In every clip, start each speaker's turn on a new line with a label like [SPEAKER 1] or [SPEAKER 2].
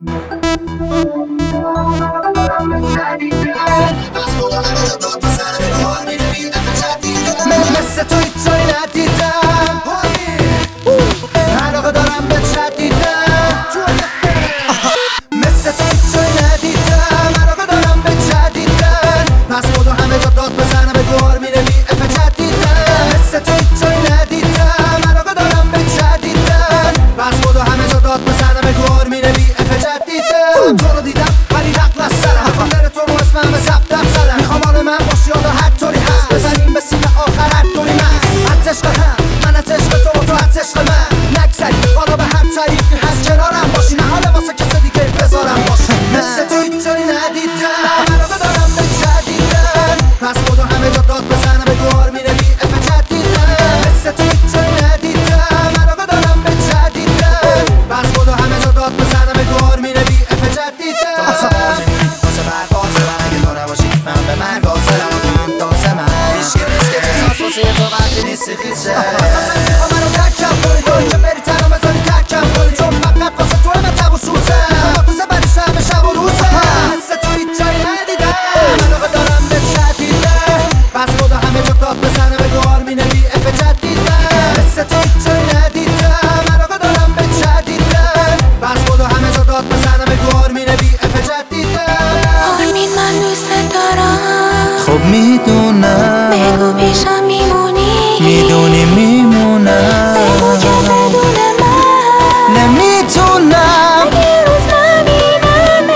[SPEAKER 1] مثل تو هیچ جایی ندیدم، علاقه دارم به جدیدم. مثل تو هیچ جایی ندیدم، علاقه دارم به جدیدم. پس بودو همه جا داد بزنم به دوار میره بی اف جدیدم. مثل تو هیچ جایی ندیدم، علاقه دارم به جدیدم. پس بودو همه جا داد بزنم به دوار میره بی اف جدیدم. تو رو دیدم ولی نقل از سرم، خاطر تو رو اسمم به زبدم زدم. میخوام حال من باشی حالا هر طوری هست، بزنیم به سیم آخر هر دوری من. از عشق هم من از عشق تو و تو از عشق من نگذری، حالا به هم طریقی هست کنارم باشی، نه حالا واسه کس دیگه بذارم باشی. مثل تو هیچ جایی ندیدم، علاقه دارم به جدیدم. پس بودو همه جا داد بزنم به دوار میره بی اف جدیدم. مثل تو هیچ جایی ندیدم، علاقه دارم به جدیدم. پس بودو همه جا داد بزنم به دوار میره بی اف جدیدم. واسه برقاسه من اگه تو نباشی من به مرگ حاضرم و تو این داسه من ریسکه احساس واسه تو وقتی نیستی خیزه. منو تکم کنی تو که بری تنها بذاری تکم کنی، چون فقط واسه توه من تب و سوزم، با تو زبرش همه شب و روزه. مثل تو هیچ جایی ندیدم، علاقه دارم به جدیدم. پس بودو همه جا داد بزنه به دوار مینه بی اف جدیدم. مثل تو هیچ جایی ندیدم، علاقه دارم به جدیدم. پس بودو همه جا داد بزنه به دوار مینه بی اف جدیدم.
[SPEAKER 2] آرمین من دوست دارم،
[SPEAKER 1] خب میدونم،
[SPEAKER 2] بگو پیشم میمونی،
[SPEAKER 1] میدونی میمونم.
[SPEAKER 2] بگو که بدون من
[SPEAKER 1] نمیتونم
[SPEAKER 2] اگه روز نبینمه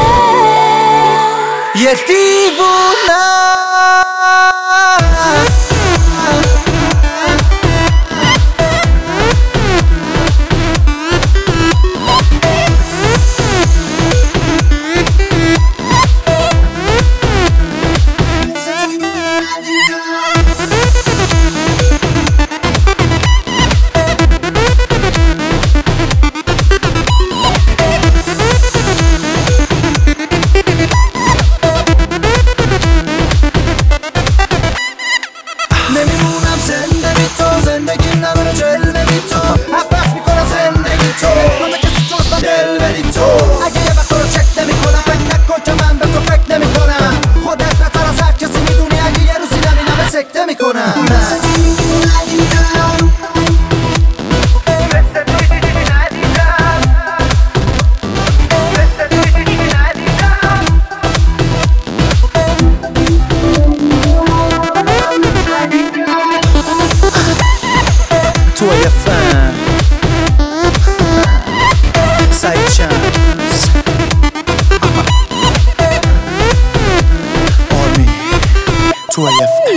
[SPEAKER 1] یه دیوونم. نمیمونم زنده بی تو، زندگی نداره جلوه بی تو. عباس میکنم زندگی تو، همه کسی جز من دل بدی تو. اگه یه وقت رو چک نمی کنم فکر نکن که من به تو فکر نمی کنم. خودت بهتر از هر کسی میدونی، اگه یه روزی نبینم سکته میکنم. Toy FM Side Chance Army Toy FM